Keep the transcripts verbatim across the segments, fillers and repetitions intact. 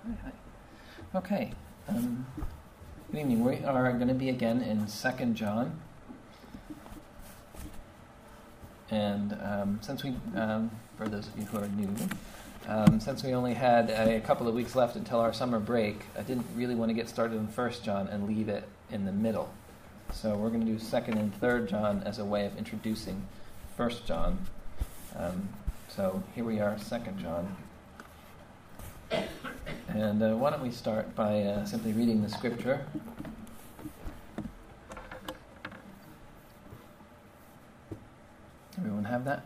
Hi, hi. Okay. Um, good evening. We are going to be again in Second John. And um, since we, um, for those of you who are new, um, since we only had a couple of weeks left until our summer break, I didn't really want to get started in First John and leave it in the middle. So we're going to do Second and Third John as a way of introducing First John. Um, so here we are, Second John. And uh, why don't we start by uh, simply reading the scripture. Everyone have that?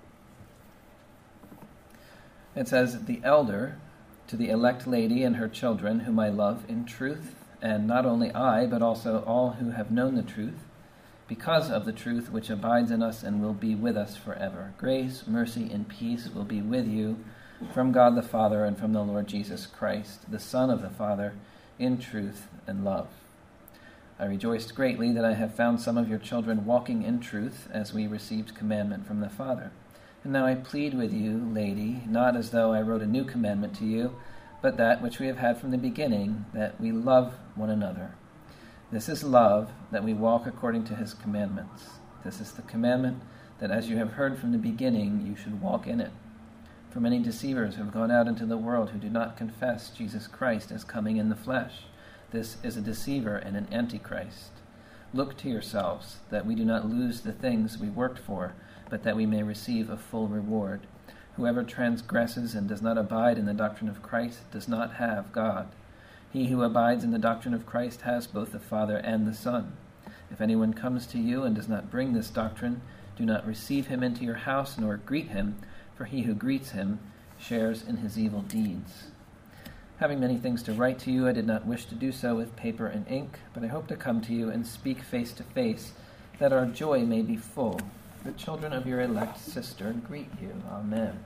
It says, "The elder to the elect lady and her children, whom I love in truth, and not only I, but also all who have known the truth, because of the truth which abides in us and will be with us forever. Grace, mercy, and peace will be with you from God the Father and from the Lord Jesus Christ, the Son of the Father, in truth and love. I rejoiced greatly that I have found some of your children walking in truth, as we received commandment from the Father. And now I plead with you, lady, not as though I wrote a new commandment to you, but that which we have had from the beginning, that we love one another. This is love, that we walk according to his commandments. This is the commandment, that as you have heard from the beginning, you should walk in it. For many deceivers have gone out into the world who do not confess Jesus Christ as coming in the flesh. This is a deceiver and an antichrist. Look to yourselves, that we do not lose the things we worked for, but that we may receive a full reward. Whoever transgresses and does not abide in the doctrine of Christ does not have God. He who abides in the doctrine of Christ has both the Father and the Son. If anyone comes to you and does not bring this doctrine, do not receive him into your house nor greet him, for he who greets him shares in his evil deeds. Having many things to write to you, I did not wish to do so with paper and ink, but I hope to come to you and speak face to face, that our joy may be full. The children of your elect sister greet you. Amen."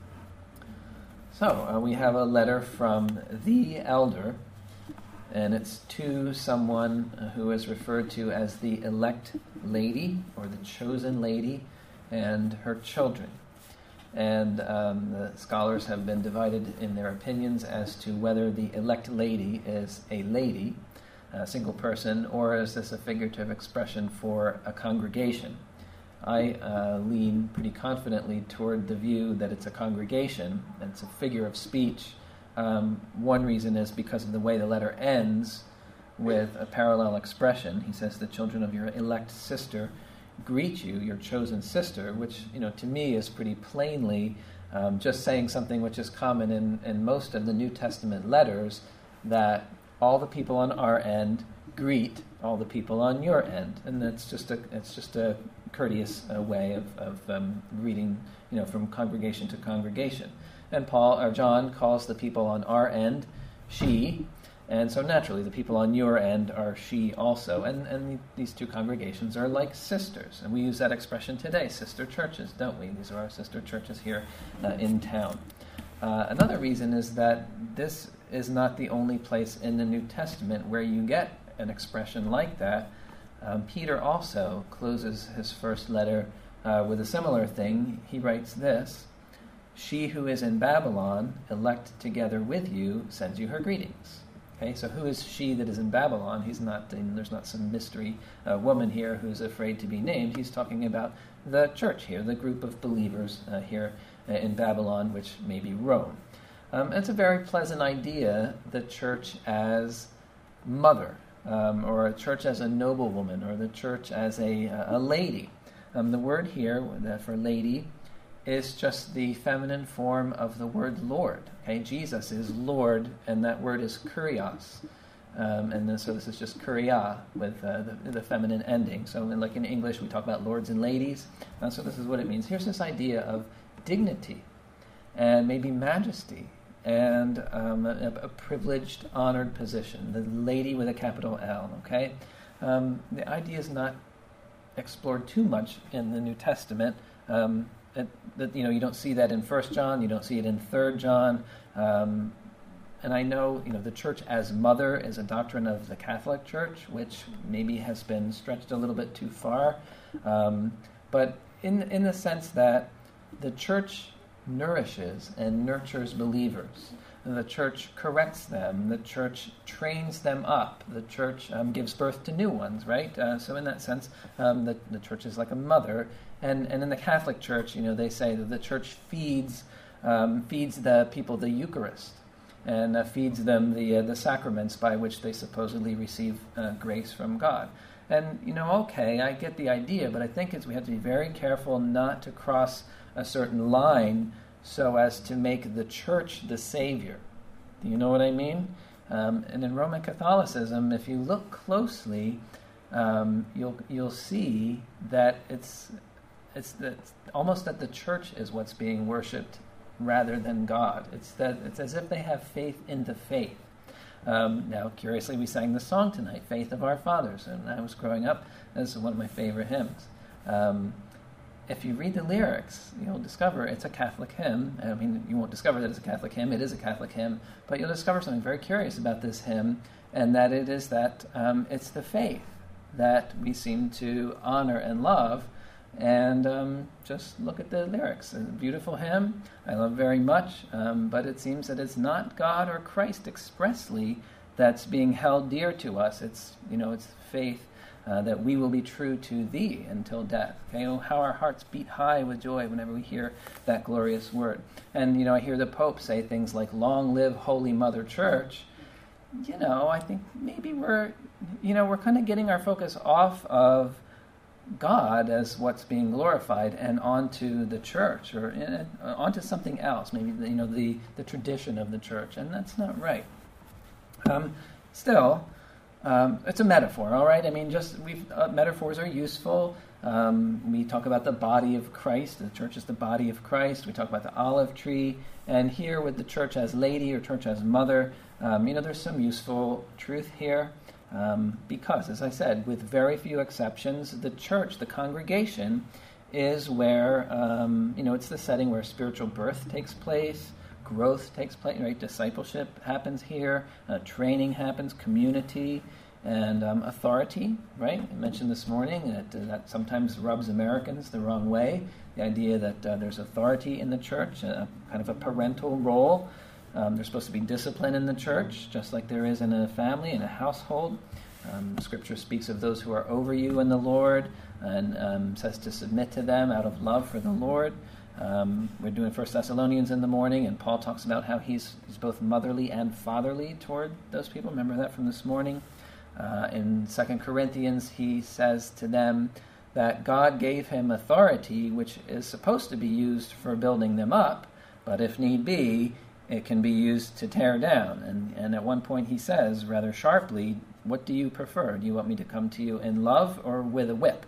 So, uh, we have a letter from the elder, and it's to someone who is referred to as the elect lady, or the chosen lady, and her children. And um, the scholars have been divided in their opinions as to whether the elect lady is a lady, a single person, or is this a figurative expression for a congregation. I uh, lean pretty confidently toward the view that it's a congregation, and it's a figure of speech. Um, one reason is because of the way the letter ends with a parallel expression. He says, "The children of your elect sister greet you," your chosen sister, which, you know, to me is pretty plainly um, just saying something which is common in, in most of the New Testament letters, that all the people on our end greet all the people on your end, and that's just a it's just a courteous uh, way of, of um, greeting, you know, from congregation to congregation. And Paul or John calls the people on our end she. And so naturally, the people on your end are she also. And, and these two congregations are like sisters. And we use that expression today, sister churches, don't we? These are our sister churches here uh, in town. Uh, another reason is that this is not the only place in the New Testament where you get an expression like that. Um, Peter also closes his first letter uh, with a similar thing. He writes this: "She who is in Babylon, elect together with you, sends you her greetings." Okay, so who is she that is in Babylon? He's not. There's not some mystery uh, woman here who's afraid to be named. He's talking about the church here, the group of believers uh, here uh, in Babylon, which may be Rome. Um, it's a very pleasant idea, the church as mother, um, or a church as a noblewoman, or the church as a a lady. Um, the word here for lady is just the feminine form of the word Lord. Okay, Jesus is Lord, and that word is kurios. Um, and then, so this is just kuria with uh, the, the feminine ending. So in, like in English, we talk about lords and ladies. Uh, so this is what it means. Here's this idea of dignity and maybe majesty and um, a, a privileged, honored position. The lady with a capital L, okay? Um, the idea is not explored too much in the New Testament. Um, That, that, you know, you don't see that in First John, you don't see it in Third John, um, and I know, you know, the church as mother is a doctrine of the Catholic Church, which maybe has been stretched a little bit too far, um, but in in the sense that the church nourishes and nurtures believers. The church corrects them. The church trains them up. The church um, gives birth to new ones, right? Uh, so in that sense, um, the, the church is like a mother. And, and in the Catholic Church, you know, they say that the church feeds um, feeds the people the Eucharist and uh, feeds them the uh, the sacraments by which they supposedly receive uh, grace from God. And, you know, okay, I get the idea, but I think it's, we have to be very careful not to cross a certain line so as to make the church the savior. Do you know what I mean? Um, and in Roman Catholicism, if you look closely, um, you'll you'll see that it's it's that almost that the church is what's being worshipped rather than God. It's that it's as if they have faith in the faith. Um, now, curiously, we sang the song tonight, "Faith of Our Fathers," and when I was growing up, this is one of my favorite hymns. Um, If you read the lyrics, you'll discover it's a Catholic hymn. I mean, you won't discover that it's a Catholic hymn. It is a Catholic hymn. But you'll discover something very curious about this hymn, and that it is that um, it's the faith that we seem to honor and love. And um, just look at the lyrics. It's a beautiful hymn. I love very much. Um, but it seems that it's not God or Christ expressly that's being held dear to us. It's, you know, it's faith. Uh, that we will be true to thee until death. Okay, oh, how our hearts beat high with joy whenever we hear that glorious word. And, you know, I hear the Pope say things like, "Long live Holy Mother Church." You know, I think maybe we're, you know, we're kind of getting our focus off of God as what's being glorified and onto the church or in, uh, onto something else, maybe, the, you know, the, the tradition of the church, and that's not right. Um, still, Um, it's a metaphor, all right? I mean, just we've, uh, metaphors are useful. Um, we talk about the body of Christ. The church is the body of Christ. We talk about the olive tree. And here with the church as lady or church as mother, um, you know, there's some useful truth here. Um, because, as I said, with very few exceptions, the church, the congregation, is where, um, you know, it's the setting where spiritual birth takes place, growth takes place, right? Discipleship happens here, uh, training happens, community, and um, authority, right? I mentioned this morning that uh, that sometimes rubs Americans the wrong way, the idea that uh, there's authority in the church, uh, kind of a parental role. Um, there's supposed to be discipline in the church, just like there is in a family, in a household. Um, Scripture speaks of those who are over you in the Lord, and um, says to submit to them out of love for the Lord. Um, we're doing First Thessalonians in the morning, and Paul talks about how he's, he's both motherly and fatherly toward those people. Remember that from this morning? Uh, in Second Corinthians, he says to them that God gave him authority, which is supposed to be used for building them up, but if need be, it can be used to tear down. And, and at one point he says, rather sharply, "What do you prefer? Do you want me to come to you in love or with a whip?"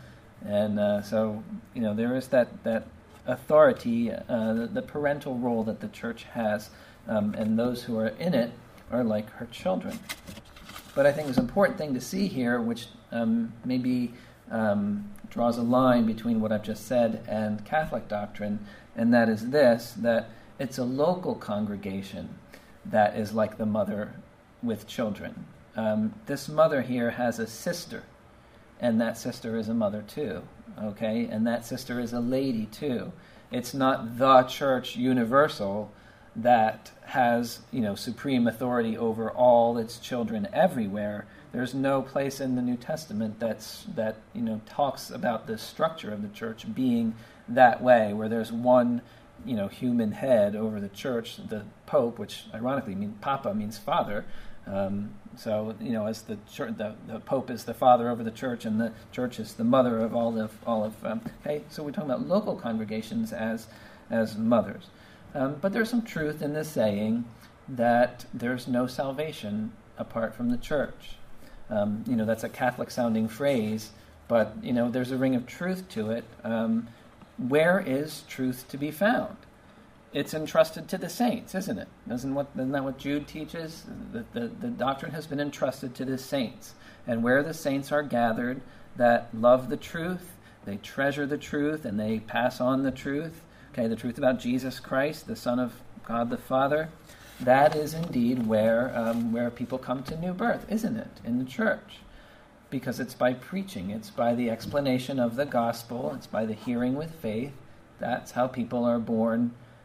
And uh, so, you know, there is that, that authority, uh, the, the parental role that the church has, um, and those who are in it are like her children. But I think there's an important thing to see here, which um, maybe um, draws a line between what I've just said and Catholic doctrine, and that is this, that it's a local congregation that is like the mother with children. Um, this mother here has a sister, and that sister is a mother too, okay? And that sister is a lady too. It's not the church universal that has, you know, supreme authority over all its children everywhere. There's no place in the New Testament that's that, you know, talks about the structure of the church being that way, where there's one, you know, human head over the church, the Pope, which ironically means Papa means father. Um, so, you know, as the, church, the the Pope is the father over the church, and the church is the mother of all of all of. Um, okay, so we're talking about local congregations as as mothers. Um, but there's some truth in this saying that there's no salvation apart from the church. Um, you know, that's a Catholic-sounding phrase, but, you know, there's a ring of truth to it. Um, where is truth to be found? It's entrusted to the saints, isn't it? Isn't, what, isn't that what Jude teaches? The, the, the doctrine has been entrusted to the saints. And where the saints are gathered that love the truth, they treasure the truth, and they pass on the truth, okay, the truth about Jesus Christ, the Son of God the Father, that is indeed where um, where people come to new birth, isn't it, in the church? Because it's by preaching, it's by the explanation of the gospel, it's by the hearing with faith. That's how people are born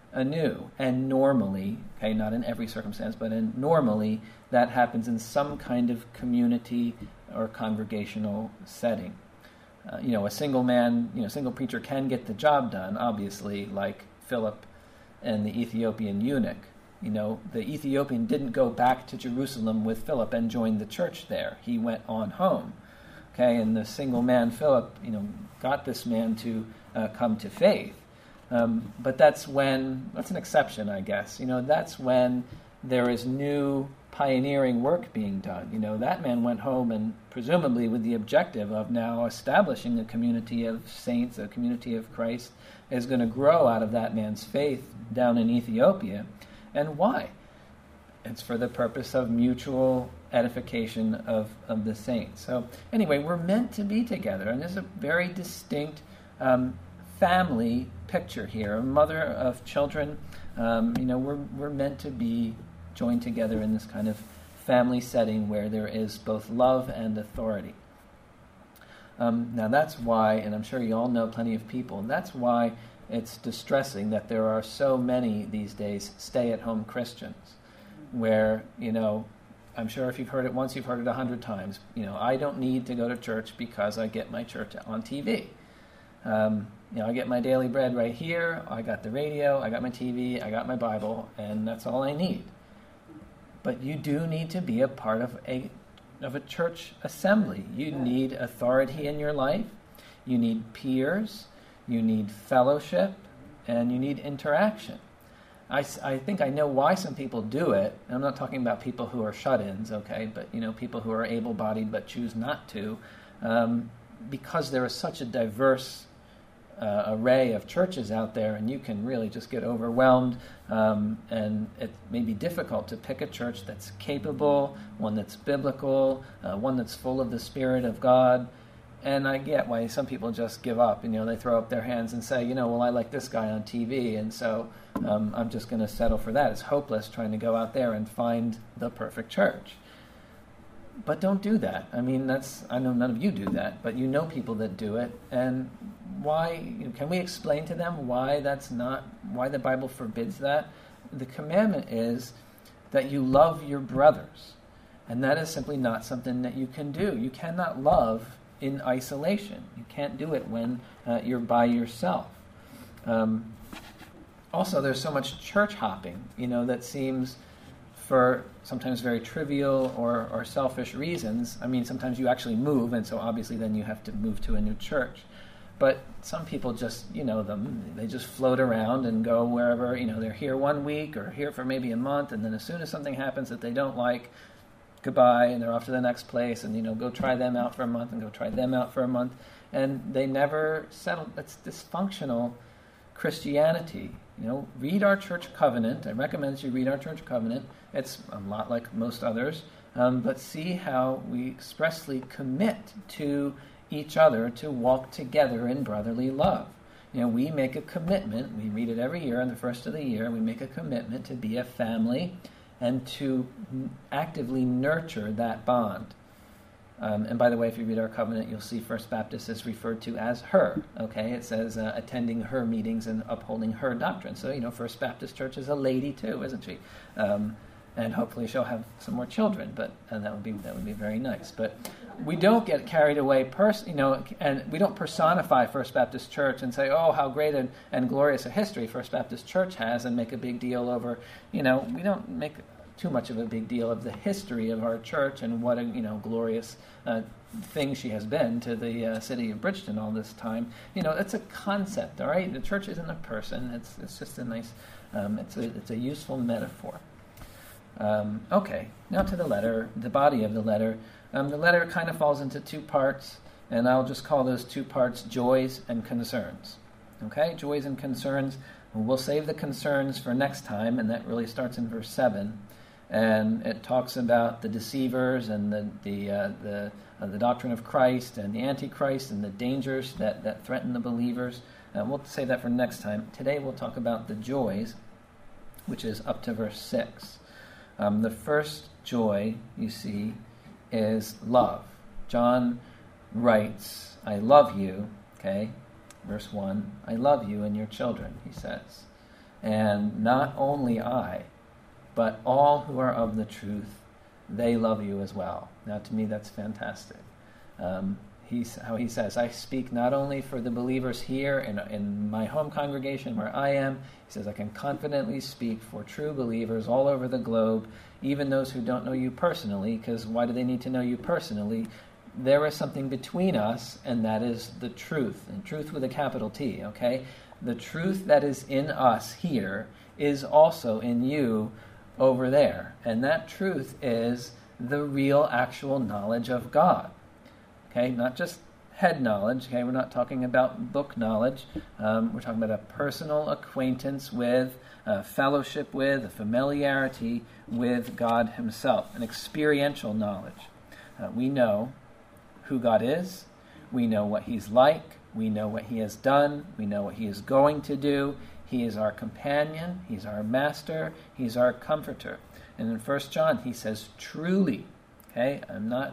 anew. And normally, okay, not in every circumstance, but in normally, that happens in some kind of community or congregational setting. Uh, you know, a single man, you know, single preacher can get the job done, obviously, like Philip and the Ethiopian eunuch. You know, the Ethiopian didn't go back to Jerusalem with Philip and join the church there. He went on home. Okay, and the single man, Philip, you know, got this man to uh, come to faith. Um, but that's when, that's an exception, I guess. You know, that's when there is new pioneering work being done. You know, that man went home and presumably with the objective of now establishing a community of saints, a community of Christ, is going to grow out of that man's faith down in Ethiopia. And why? It's for the purpose of mutual edification of, of the saints. So anyway, we're meant to be together, and there's a very distinct um, family picture here. A mother of children, um, you know, we're we're meant to be joined together in this kind of family setting where there is both love and authority. Um, now that's why, and I'm sure you all know plenty of people, and that's why it's distressing that there are so many these days stay-at-home Christians, where, you know, I'm sure if you've heard it once, you've heard it a hundred times. You know, I don't need to go to church because I get my church on T V. Um, you know, I get my daily bread right here. I got the radio, I got my T V, I got my Bible, and that's all I need. But you do need to be a part of a of a church assembly. You need authority in your life. You need peers. You need fellowship, and you need interaction. I, I think I know why some people do it. I'm not talking about people who are shut-ins, okay, but you know, people who are able-bodied but choose not to, um, because there is such a diverse uh, array of churches out there, and you can really just get overwhelmed, um, and it may be difficult to pick a church that's capable, one that's biblical, uh, one that's full of the Spirit of God. And I get why some people just give up, and you know, they throw up their hands and say, you know, well, I like this guy on T V, and so um, I'm just going to settle for that. It's hopeless trying to go out there and find the perfect church. But don't do that. I mean, that's, I know none of you do that, but you know people that do it, and why, can we explain to them why that's not, why the Bible forbids that? The commandment is that you love your brothers, and that is simply not something that you can do. You cannot love in isolation. You can't do it when uh, you're by yourself. Um, also, there's so much church hopping, you know, that seems, for sometimes very trivial or, or selfish reasons. I mean, sometimes you actually move, and so obviously then you have to move to a new church. But some people just, you know them, they just float around and go wherever, you know, they're here one week or here for maybe a month, and then as soon as something happens that they don't like, goodbye, and they're off to the next place, and, you know, go try them out for a month, and go try them out for a month, and they never settle. It's dysfunctional Christianity. You know, read our church covenant. I recommend that you read our church covenant. It's a lot like most others, um, but see how we expressly commit to each other to walk together in brotherly love. You know, we make a commitment. We read it every year on the first of the year. We make a commitment to be a family and to actively nurture that bond. Um, and by the way, if you read our covenant, you'll see First Baptist is referred to as her. Okay, it says uh, attending her meetings and upholding her doctrine. So, you know, First Baptist Church is a lady too, isn't she? Um, and hopefully she'll have some more children. But and that would be that would be very nice. But we don't get carried away, pers- you know, and we don't personify First Baptist Church and say, oh, how great and, and glorious a history First Baptist Church has, and make a big deal over, you know, we don't make too much of a big deal of the history of our church and what a, you know, glorious uh, thing she has been to the uh, city of Bridgeton all this time. You know, it's a concept, all right? The church isn't a person. It's it's just a nice, um, it's a it's a useful metaphor. Um, okay, now to the letter, the body of the letter. Um, the letter kind of falls into two parts, and I'll just call those two parts joys and concerns. Okay, joys and concerns. We'll save the concerns for next time, and that really starts in verse seven. And it talks about the deceivers and the the uh, the, uh, the doctrine of Christ and the Antichrist and the dangers that, that threaten the believers. Uh, we'll save that for next time. Today we'll talk about the joys, which is up to verse six. Um, the first joy, you see, is love. John writes, I love you, okay, verse one, I love you and your children, he says. and not only I, but all who are of the truth, they love you as well. Now, to me, that's fantastic. Um, he's, how he says, I speak not only for the believers here in, in my home congregation where I am. He says, I can confidently speak for true believers all over the globe, even those who don't know you personally, because why do they need to know you personally? There is something between us, and that is the truth, and truth with a capital T, okay? The truth that is in us here is also in you over there, and that truth is the real, actual knowledge of God. Okay, not just head knowledge. Okay, we're not talking about book knowledge. Um, we're talking about a personal acquaintance with, a fellowship with, a familiarity with God Himself, an experiential knowledge. Uh, we know who God is. We know what He's like. We know what He has done. We know what He is going to do. He is our companion. He's our master. He's our comforter. And in First John, he says, truly, okay, I'm not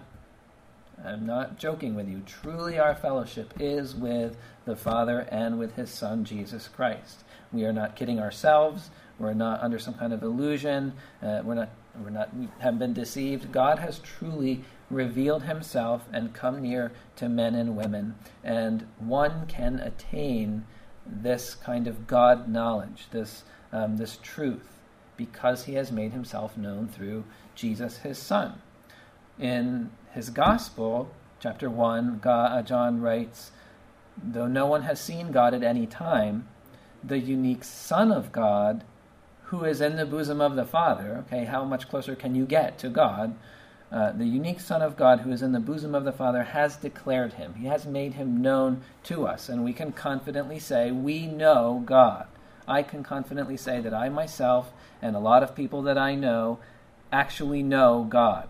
I'm not joking with you. Truly our fellowship is with the Father and with His Son, Jesus Christ. We are not kidding ourselves. We're not under some kind of illusion. Uh, we're not, we're not, we haven't been deceived. God has truly revealed Himself and come near to men and women. And one can attain this kind of God knowledge, this, um, this truth, because He has made Himself known through Jesus, His Son. In his Gospel, chapter one, God, uh, John writes, though no one has seen God at any time, the unique Son of God, who is in the bosom of the Father, okay, how much closer can you get to God? Uh, the unique Son of God, who is in the bosom of the Father, has declared Him. He has made Him known to us, and we can confidently say, we know God. I can confidently say that I myself, and a lot of people that I know, actually know God.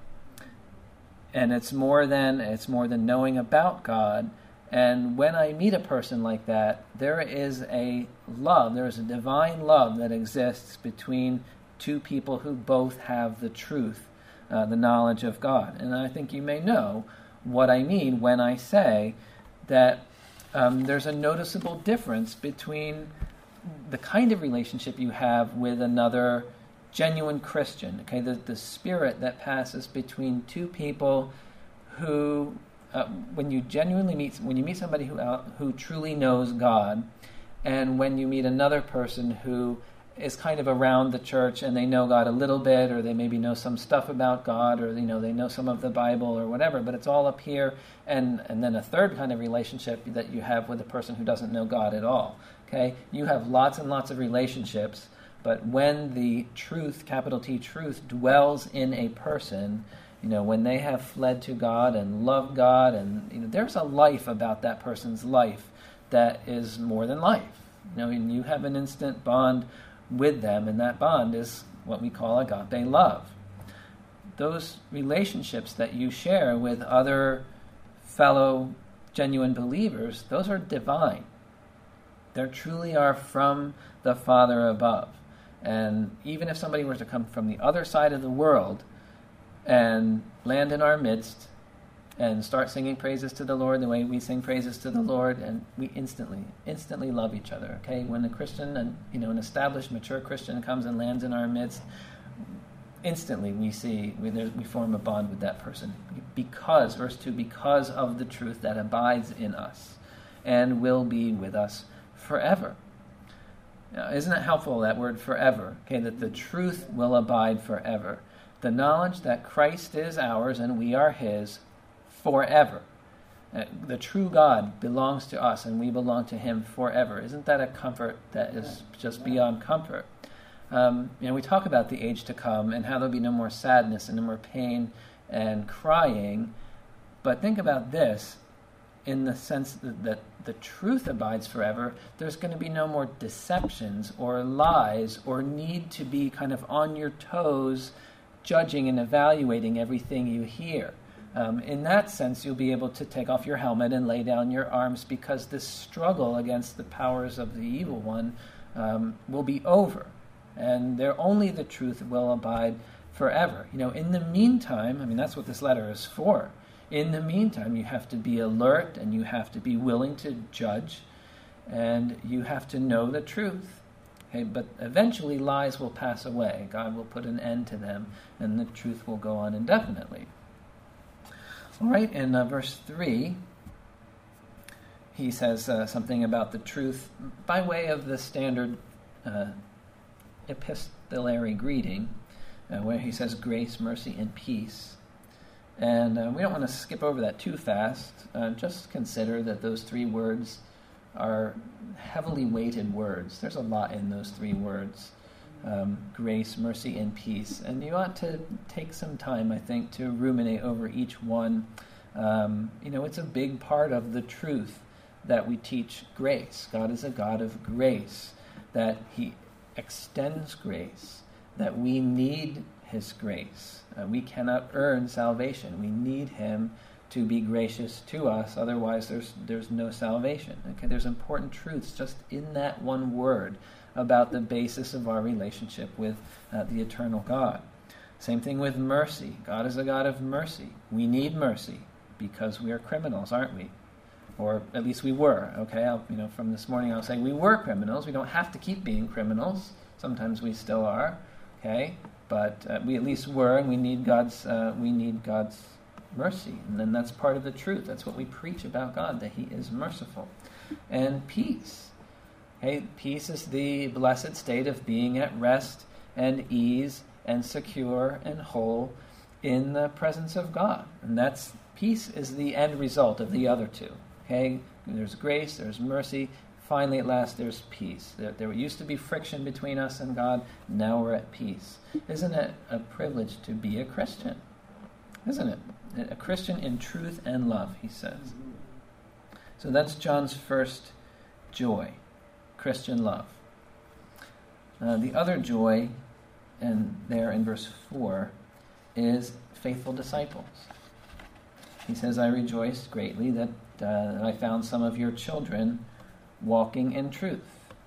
And it's more than it's more than knowing about God. And when I meet a person like that, there is a love, there is a divine love that exists between two people who both have the truth, uh, the knowledge of God. And I think you may know what I mean when I say that um, there's a noticeable difference between the kind of relationship you have with another genuine Christian, okay, the, the spirit that passes between two people who, uh, when you genuinely meet, when you meet somebody who uh, who truly knows God, and when you meet another person who is kind of around the church and they know God a little bit, or they maybe know some stuff about God, or you know they know some of the Bible or whatever, but it's all up here, and and then a third kind of relationship that you have with a person who doesn't know God at all. Okay, you have lots and lots of relationships. But when the truth, capital T, truth, dwells in a person, you know, when they have fled to God and loved God, and you know, there's a life about that person's life that is more than life. You know, and you have an instant bond with them, and that bond is what we call agape love. Those relationships that you share with other fellow genuine believers, those are divine. They truly are from the Father above. And even if somebody were to come from the other side of the world and land in our midst and start singing praises to the Lord the way we sing praises to the Lord, and we instantly, instantly love each other, okay? When a Christian, and you know, an established, mature Christian comes and lands in our midst, instantly we see, we, we form a bond with that person. Because, verse two, because of the truth that abides in us and will be with us forever. Now, isn't it helpful, that word forever? Okay, that the truth will abide forever. The knowledge that Christ is ours and we are His forever. Uh, the true God belongs to us and we belong to Him forever. Isn't that a comfort that is just beyond comfort? Um, you know, we talk about the age to come and how there'll be no more sadness and no more pain and crying. But think about this. In the sense that, that the truth abides forever, there's going to be no more deceptions or lies or need to be kind of on your toes judging and evaluating everything you hear. Um, in that sense, you'll be able to take off your helmet and lay down your arms, because this struggle against the powers of the evil one um, will be over. And there only the truth will abide forever. You know, in the meantime, I mean, that's what this letter is for. In the meantime, you have to be alert, and you have to be willing to judge, and you have to know the truth. Okay, but eventually lies will pass away. God will put an end to them, and the truth will go on indefinitely. All right, in uh, verse three, he says uh, something about the truth by way of the standard uh, epistolary greeting, uh, where he says grace, mercy, and peace. And uh, we don't want to skip over that too fast. Uh, just consider that those three words are heavily weighted words. There's a lot in those three words. Um, grace, mercy, and peace. And you ought to take some time, I think, to ruminate over each one. Um, you know, it's a big part of the truth that we teach grace. God is a God of grace, that he extends grace, that we need his grace. Uh, we cannot earn salvation. We need him to be gracious to us, otherwise there's there's no salvation. Okay, there's important truths just in that one word about the basis of our relationship with uh, the eternal God. Same thing with mercy. God is a God of mercy. We need mercy because we are criminals, aren't we? Or at least we were. Okay, I'll, you know, from this morning I'll say we were criminals. We don't have to keep being criminals. Sometimes we still are. Okay, but uh, we at least were, and we need God's. Uh, we need God's mercy, and then that's part of the truth. That's what we preach about God, that he is merciful. And peace. Okay, peace is the blessed state of being at rest and ease and secure and whole in the presence of God. And that's peace is the end result of the other two. Okay, there's grace, there's mercy. Finally, at last, there's peace. There, there used to be friction between us and God. Now we're at peace. Isn't it a privilege to be a Christian? Isn't it? A Christian in truth and love, he says. So that's John's first joy, Christian love. Uh, the other joy, and there in verse four, is faithful disciples. He says, I rejoiced greatly that uh, I found some of your children walking in truth,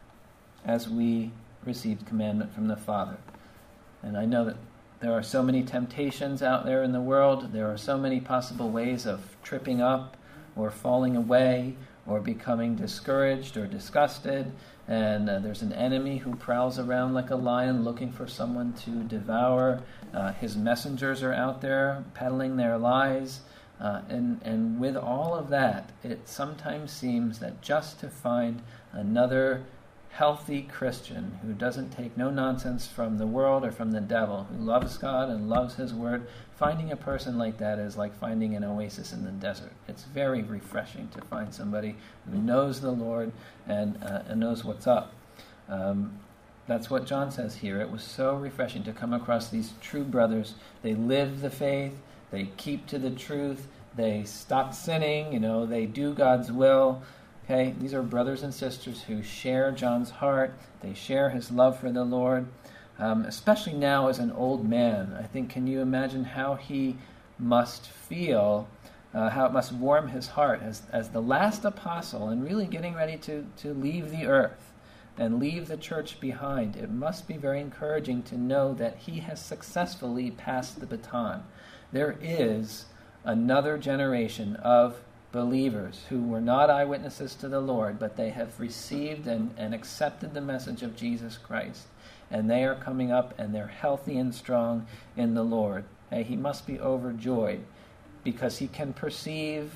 as we received commandment from the Father. And I know that there are so many temptations out there in the world. There are so many possible ways of tripping up or falling away or becoming discouraged or disgusted. And uh, there's an enemy who prowls around like a lion looking for someone to devour. Uh, his messengers are out there peddling their lies. Uh, and, and with all of that, it sometimes seems that just to find another healthy Christian who doesn't take no nonsense from the world or from the devil, who loves God and loves his word, finding a person like that is like finding an oasis in the desert. It's very refreshing to find somebody who knows the Lord and, uh, and knows what's up. Um, that's what John says here. It was so refreshing to come across these true brothers. They live the faith. They keep to the truth. They stop sinning. You know, they do God's will. Okay, these are brothers and sisters who share John's heart. They share his love for the Lord. Um, especially now as an old man, I think, can you imagine how he must feel, uh, how it must warm his heart as, as the last apostle and really getting ready to, to leave the earth and leave the church behind. It must be very encouraging to know that he has successfully passed the baton. There is another generation of believers who were not eyewitnesses to the Lord, but they have received and, and accepted the message of Jesus Christ. And they are coming up and they're healthy and strong in the Lord. Hey, he must be overjoyed because he can perceive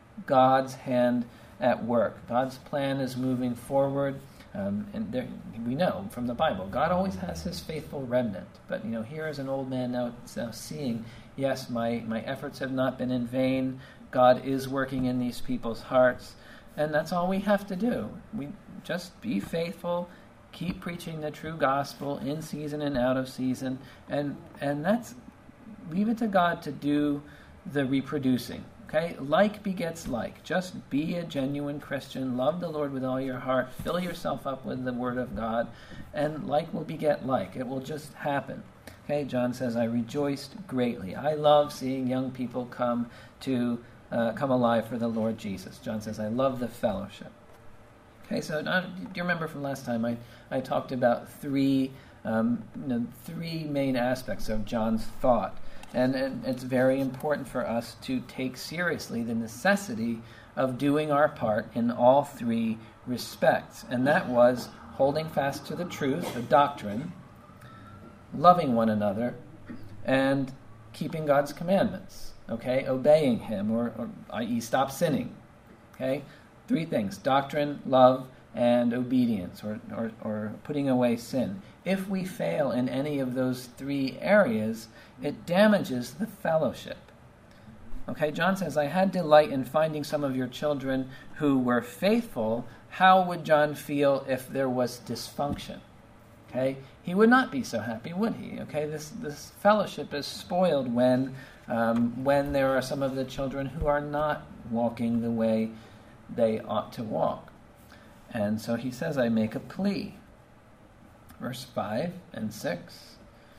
God's hand at work. God's plan is moving forward. Um, and there, we know from the Bible, God always has his faithful remnant. But, you know, here is an old man now, now seeing, yes, my, my efforts have not been in vain. God is working in these people's hearts, and that's all we have to do. We just be faithful, keep preaching the true gospel in season and out of season, and and that's leave it to God to do the reproducing. Okay, like begets like. Just be a genuine Christian. Love the Lord with all your heart. Fill yourself up with the Word of God, and like will beget like. It will just happen. Okay, John says, I rejoiced greatly. I love seeing young people come to uh, come alive for the Lord Jesus. John says, I love the fellowship. Okay, so uh, do you remember from last time I, I talked about three um, you know, three main aspects of John's thought. And, and it's very important for us to take seriously the necessity of doing our part in all three respects. And that was holding fast to the truth, the doctrine, loving one another, and keeping God's commandments, okay? Obeying him, or, or that is stop sinning, okay? Three things: doctrine, love, and obedience, or, or, or putting away sin. If we fail in any of those three areas, it damages the fellowship. Okay, John says, I had delight in finding some of your children who were faithful. How would John feel if there was dysfunction? Okay, he would not be so happy, would he? Okay, this, this fellowship is spoiled when, um, when there are some of the children who are not walking the way they ought to walk. And so he says, I make a plea. Verse five and six.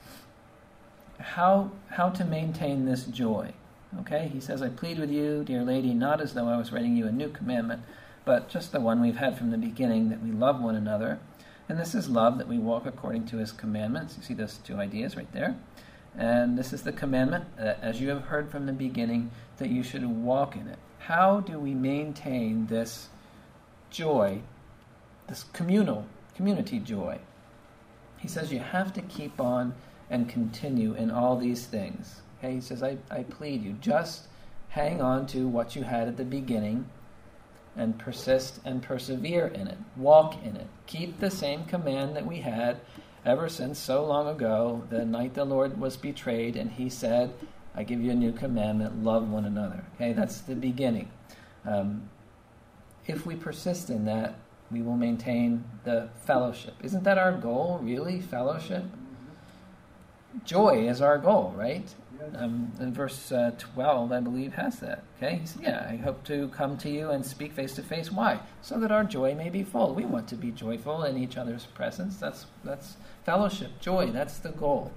How, how to maintain this joy. Okay, he says, I plead with you, dear lady, not as though I was writing you a new commandment, but just the one we've had from the beginning, that we love one another. And this is love, that we walk according to his commandments. You see those two ideas right there. And this is the commandment, uh, as you have heard from the beginning, that you should walk in it. How do we maintain this joy, this communal, community joy? He says you have to keep on and continue in all these things. Okay, he says, I, I plead you, just hang on to what you had at the beginning and persist and persevere in it. Walk in it. Keep the same command that we had ever since so long ago, the night the Lord was betrayed, and he said, I give you a new commandment, love one another. Okay, that's the beginning. Um, if we persist in that, we will maintain the fellowship. Isn't that our goal, really? Fellowship? Joy is our goal, right? Um, in verse uh, twelve, I believe, has that. Okay, he said, yeah, I hope to come to you and speak face to face. Why? So that our joy may be full. We want to be joyful in each other's presence. That's that's fellowship, joy. That's the goal.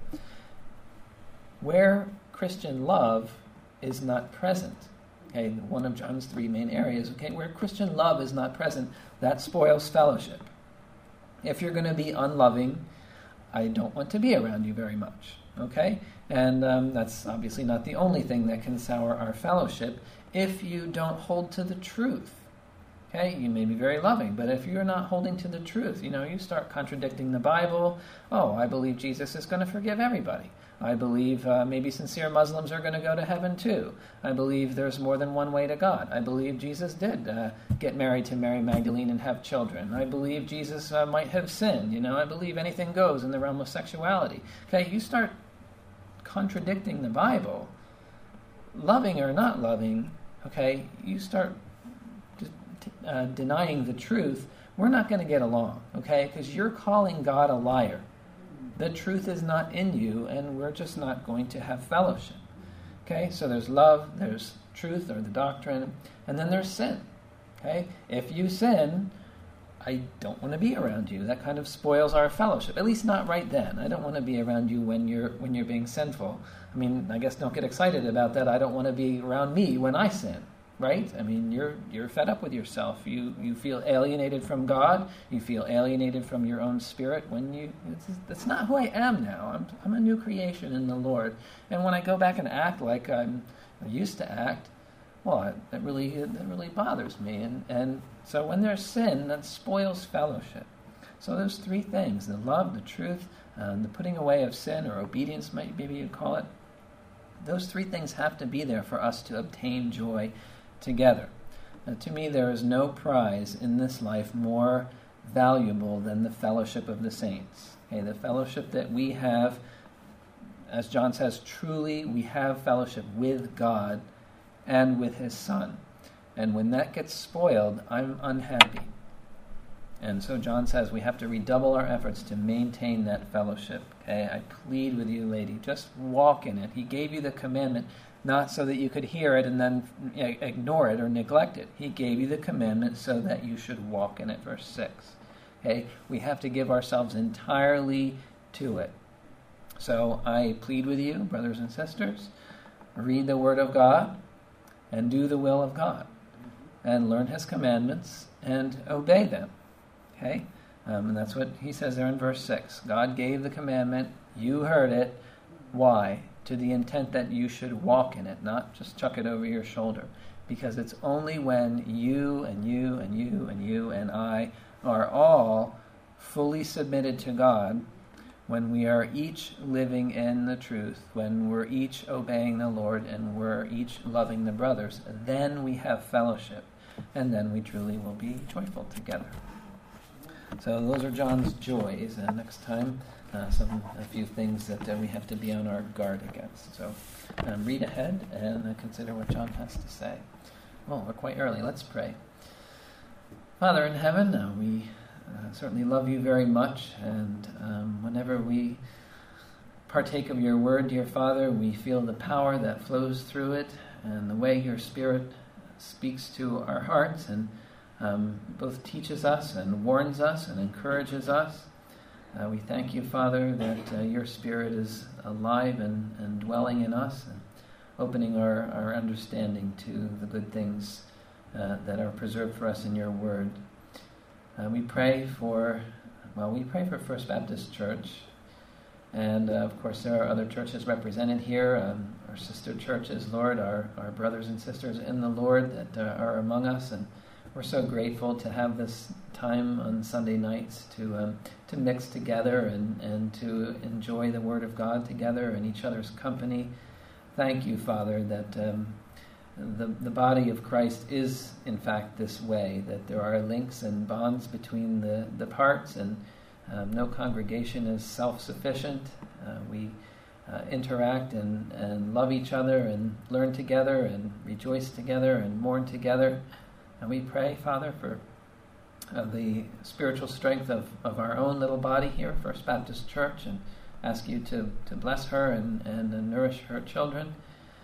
Where Christian love is not present, okay, one of John's three main areas, okay, where Christian love is not present, that spoils fellowship. If you're going to be unloving, I don't want to be around you very much, okay? And um, that's obviously not the only thing that can sour our fellowship. If you don't hold to the truth, okay, you may be very loving, but if you're not holding to the truth, you know, you start contradicting the Bible. Oh, I believe Jesus is going to forgive everybody. I believe uh, maybe sincere Muslims are going to go to heaven too. I believe there's more than one way to God. I believe Jesus did uh, get married to Mary Magdalene and have children. I believe Jesus uh, might have sinned. You know, I believe anything goes in the realm of sexuality. Okay, you start contradicting the Bible, loving or not loving, okay, you start uh, denying the truth, we're not going to get along, okay, because you're calling God a liar. The truth is not in you, and we're just not going to have fellowship. Okay, so there's love, there's truth, or the doctrine, and then there's sin. Okay, if you sin, I don't want to be around you. That kind of spoils our fellowship. At least not right then. I don't want to be around you when you're when you're being sinful. I mean, I guess don't get excited about that. I don't want to be around me when I sin. Right? I mean, you're you're fed up with yourself. You you feel alienated from God. You feel alienated from your own spirit when you. It's, that's not who I am now. I'm I'm a new creation in the Lord. And when I go back and act like I'm I used to act, well, that really that really bothers me. And and so when there's sin, that spoils fellowship. So there's three things: the love, the truth, um, the putting away of sin, or obedience, maybe you'd call it. Those three things have to be there for us to obtain joy together. Now, to me, there is no prize in this life more valuable than the fellowship of the saints. Okay, the fellowship that we have, as John says, truly we have fellowship with God and with his Son. And when that gets spoiled, I'm unhappy. And so John says we have to redouble our efforts to maintain that fellowship. Okay, I plead with you, lady, just walk in it. He gave you the commandment not so that you could hear it and then ignore it or neglect it. He gave you the commandment so that you should walk in it, verse six. Okay, we have to give ourselves entirely to it. So I plead with you, brothers and sisters, read the Word of God and do the will of God and learn his commandments and obey them. Okay, um, and that's what he says there in verse six. God gave the commandment, you heard it. Why? To the intent that you should walk in it, not just chuck it over your shoulder. Because it's only when you and you and you and you and I are all fully submitted to God, when we are each living in the truth, when we're each obeying the Lord and we're each loving the brothers, then we have fellowship, and then we truly will be joyful together. So those are John's joys, and next time, uh, some a few things that uh, we have to be on our guard against. So um, read ahead and uh, consider what John has to say. Well, we're quite early. Let's pray. Father in heaven, uh, we uh, certainly love you very much, and um, whenever we partake of your word, dear Father, we feel the power that flows through it and the way your Spirit speaks to our hearts and um, both teaches us and warns us and encourages us. Uh, we thank you, Father, that uh, your Spirit is alive and, and dwelling in us and opening our, our understanding to the good things uh, that are preserved for us in your word. Uh, we pray for, well, we pray for First Baptist Church, and uh, of course there are other churches represented here, um, our sister churches, Lord, our, our brothers and sisters in the Lord that uh, are among us, and we're so grateful to have this time on Sunday nights to um, to mix together and, and to enjoy the Word of God together in each other's company. Thank you, Father, that um, the, the body of Christ is, in fact, this way, that there are links and bonds between the, the parts, and um, no congregation is self-sufficient. Uh, we uh, interact and, and love each other and learn together and rejoice together and mourn together. And we pray, Father, for uh, the spiritual strength of, of our own little body here, First Baptist Church, and ask you to, to bless her and, and uh, nourish her children.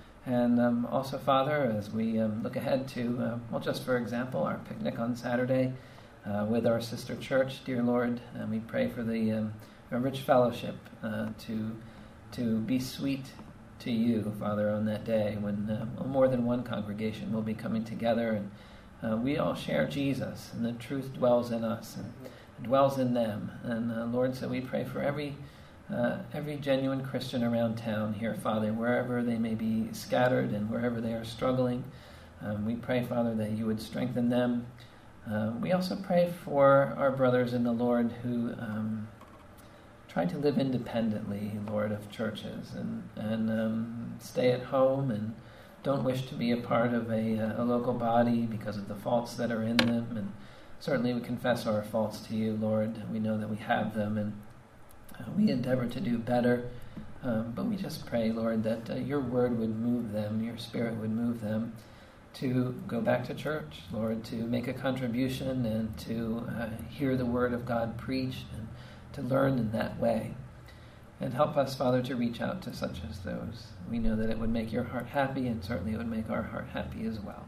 And um, also, Father, as we um, look ahead to, uh, well, just for example, our picnic on Saturday uh, with our sister church, dear Lord, and we pray for the um, a rich fellowship uh, to to be sweet to you, Father, on that day when uh, more than one congregation will be coming together, and Uh, we all share Jesus, and the truth dwells in us and dwells in them. And uh, Lord, so we pray for every uh, every genuine Christian around town here, Father, wherever they may be scattered and wherever they are struggling. Um, we pray, Father, that you would strengthen them. Uh, we also pray for our brothers in the Lord who um, try to live independently, Lord, of churches and, and um, stay at home and don't wish to be a part of a, a local body because of the faults that are in them. And certainly we confess our faults to you, Lord. We know that we have them, and uh, we endeavor to do better. Um, but we just pray, Lord, that uh, your word would move them, your Spirit would move them to go back to church, Lord, to make a contribution and to uh, hear the word of God preached and to learn in that way. And help us, Father, to reach out to such as those. We know that it would make your heart happy, and certainly it would make our heart happy as well.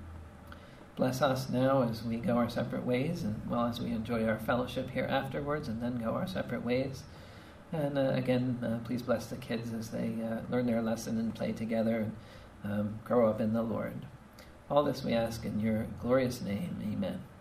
Bless us now as we go our separate ways, and well, as we enjoy our fellowship here afterwards, and then go our separate ways. And uh, again, uh, please bless the kids as they uh, learn their lesson and play together and um, grow up in the Lord. All this we ask in your glorious name. Amen.